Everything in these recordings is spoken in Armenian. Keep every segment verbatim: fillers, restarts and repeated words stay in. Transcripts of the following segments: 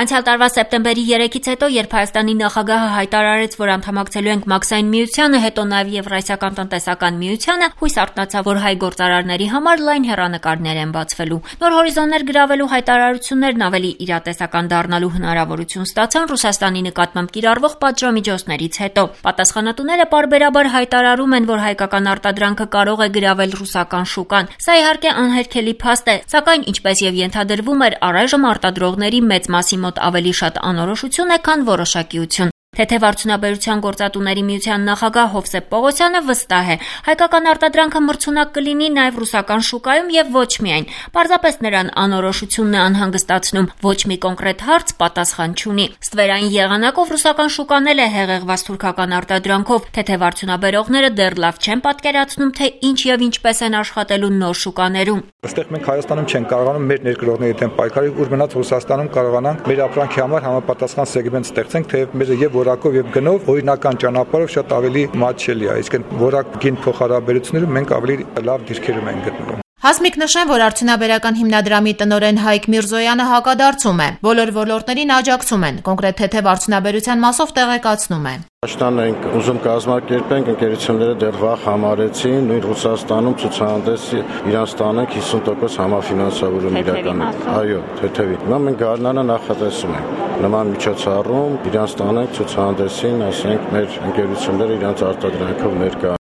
Անցյալ տարվա սեպտեմբերի երեքից հետո, երբ Հայաստանի նախագահը հայտարարեց, որ անդամակցելու ենք Մաքսային միությանը, հետո նաև Եվրասիական տնտեսական միությանը, հույս արթնացավ, որ հայ գործարարների համար լայն հեռանկարներ են բացվելու։ Նոր հորիզոններ գրավելու հայտարարություններն ավելի իրատեսական դառնալու հնարավորություն ստացան Ռուսաստանի նկատմամբ կիրառվող պատժամիջոցներից հետո։ Պատասխանատուները պարբերաբար հայտարարում են, որ հայկական արտադրանքը կարող է գրավել ռուսական շուկան։ Սա իհարկե անհերքելի փաստ է, սակայն ինչպես եւ ենթադրվում էր, առայժմ արտադրողների մեծ մասի մոտ ավելի շատ անորոշություն է, քան որոշակիություն։ Թեթև արդյունաբերության գործատուների միության նախագահ Հովսեփ Պողոսյանը վստահ է, հայկական արտադրանքը մրցունակ կլինի նաև ռուսական շուկայում եւ ոչ միայն։ Պարզապես նրան անորոշությունն է անհանգստացնում, ոչ մի կոնկրետ հարց պատասխան չունի։ Ստվերային եղանակով ռուսական շուկան էլ է հեղեղված թուրքական արտադրանքով, թեթև արդյունաբերողները դեռ լավ չեն պատկերացնում, թե ինչ եւ ինչպես են աշխատելու նոր շուկաներում։ Այստեղ մենք Հայաստանում չենք կարողանում մեր ներկրողների դեմ պայքարել, ուր մնաց Ռուսաստանում կարողանանք մեր ապրանքի համար համապատասխան սեգմենտ ստեղծենք, թեև մեր եւ որակով եւ գնով օրինական ճանապարհով շատ ավելի մատչելի է, իսկ որակին փոխհարաբերություններում մենք ավելի լավ դիրքերում ենք գտնվում։ Հասմիկ նշեն, որ արդյունաբերական հիմնադրամի տնօրեն Հայկ Միրզոյանը հակադարձում է։ Բոլոր ոլորտներին աջակցում են, կոնկրետ թեթև արդյունաբերության մասով տեղեկացնում է։ Աշտան ենք ուզում կազմակերպենք, ընկերությունները դեռ վաղ համարեցին, նույն Ռուսաստանում ցուցահանդեսի իրանց տանենք հիսուն տոկոս համաֆինանսավորում իրականացնել։ Այո, թեթևի։ Հիմա մենք գարնանը նախատեսում ենք նման միջոցառում իրանց տանենք ցուցահանդեսին, ասենք մեր ընկերությունները իրանց արտադրանքով ներկա։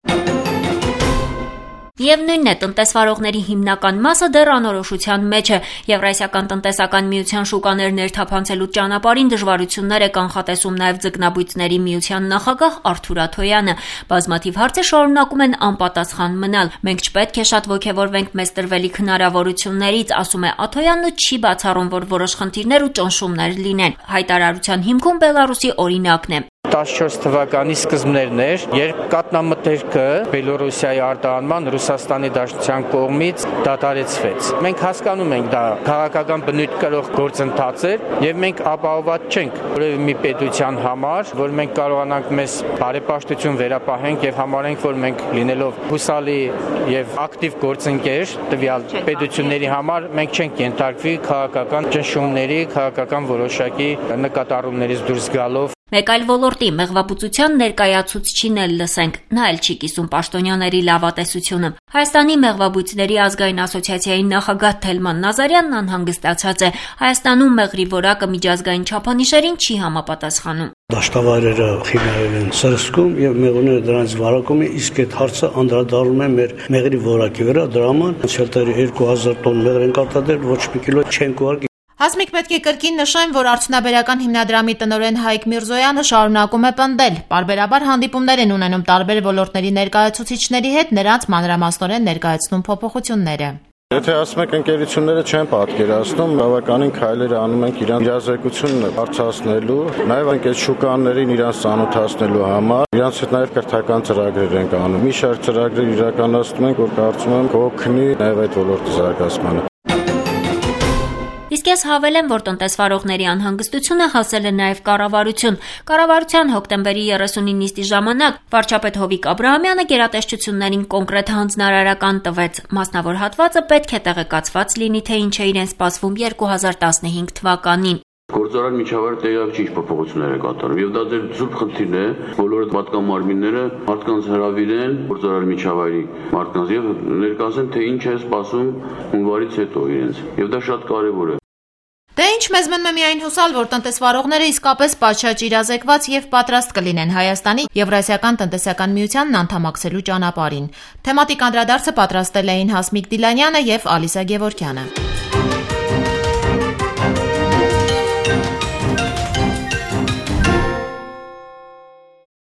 Եվ նույնն է, տնտեսվարողների հիմնական մասը դեռ անորոշության մեջ է։ Եվրասիական տնտեսական միության շուկաներ ներթափանցելու ճանապարհին դժվարություններ է կանխատեսում նաև ձկնաբույծների միության նախագահ Արթուր Աթոյանը։ Բազմաթիվ հարցեր շարունակում են անպատասխան մնալ։ Մենք չպետք է շատ ոգևորվենք մեզ տրվելիք հնարավորություններից, ասում է Աթոյանն ու չի բացառում, որ որոշ խնդիրներ ու ճնշումներ լինեն։ Հայտարարության հիմքում Բելարուսի օրինակն է։ տասնչորս թվականի սկզբներն էր, երբ կաթնամթերքը Բելոռուսիայի արտահանման Ռուսաստանի Դաշնության կողմից դադարեցվեց։ Մենք հասկանում ենք, դա քաղաքական բնույթ կրող գործընթաց էր, եւ մենք ապահովված չենք որևէ մի պետության համար, որ մենք կարողանանք մեզ բարեպաշտություն վերապահենք եւ համարենք, որ մենք լինելով հուսալի եւ ակտիվ գործընկեր տվյալ պետությունների համար մենք չենք ենթարկվի քաղաքական ճնշումների, քաղաքական որոշակի նկատառումներից դուրս գալով։ Մեկ այլ ոլորտի մեղվաբուծության ներկայացուցչին էլ լսենք, նա էլ չի կիսում պաշտոնյաների լավատեսությունը։ Հայաստանի մեղվաբույծների ազգային ասոցիացիայի նախագահ Թելման Նազարյանն անհանգստացած է։ Հայաստանում մեղրի որակը միջազգային չափանիշերին չի համապատասխանում։ Դաշտավայրերը խինարել են սրսկում եւ մեղուները դրանից վարակում են, իսկ այդ հարցը անդրադառնում է մեր մեղրի որակի վրա, դրա համար անցյալ տարի երկու հազար տոն մեղր են արտադրել, ոչ մի կիլո չենք ուղարկի։ Հասմիկ պետք է կրկին նշեն, որ արդյունաբերական հիմնադրամի տնօրեն Հայկ Միրզոյանը շարունակում է պնդել։ Պարբերաբար հանդիպումներ են ունենում տարբեր ոլորտների ներկայացուցիչների հետ, նրանց մանրամասնորեն ներկայացնում փոփոխությունները։ Եթե ասում եք ընկերությունները չեն պատկերացնում, բավականին քայլեր անում ենք իրենց իրազեկությունը բարձրացնելու, նաև ենք այս շուկաներին իրենց ծանոթացնելու համար, իրենց հետ նաև կրթական ծրագրեր ենք անում։ Մի շարք ծրագրեր իրականացնում ենք, որ կարծում եմ կօգնի նաև այդ ոլորտի զարգացմանը։ Իսկ ես հավելեմ, որ տնտեսվարողների անհանգստությունը հասել է նաև կառավարություն։ Կառավարության հոկտեմբերի երեսունի նիստի ժամանակ վարչապետ Հովիկ Աբրահամյանը գերատեսչություններին կոնկրետ հանձնարարական տվեց։ Մասնավոր հատվածը պետք է տեղեկացված լինի, թե ինչ է իրեն սպասվում երկու հազար տասնհինգ թվականին։ Գործարար միջավայրը տեղյակ չի ինչ փոփոխություններ է կատարում եւ դա ձեր զուտ խնդիրն է, բոլոր պատկան մարմինները մարդկանց հրավիրեն գործարար միջավայրի մարդկանց եւ ներկայացնեն, թե ինչ է սպասում հունվարից հետո իրենց եւ դա շատ կարեւոր է։ Դե ինչ, մեզ մնում է միայն հուսալ, որ տնտեսվարողները իսկապես պատշաճ իրազեկված եւ պատրաստ կլինեն Հայաստանի Եվրասիական տնտեսական միությանն անդամակցելու ճանապարհին։ Թեմատիկ անդրադարձը պատրաստել էին Հասմիկ Դիլանյանը եւ Ալիսա Գևորգյանը։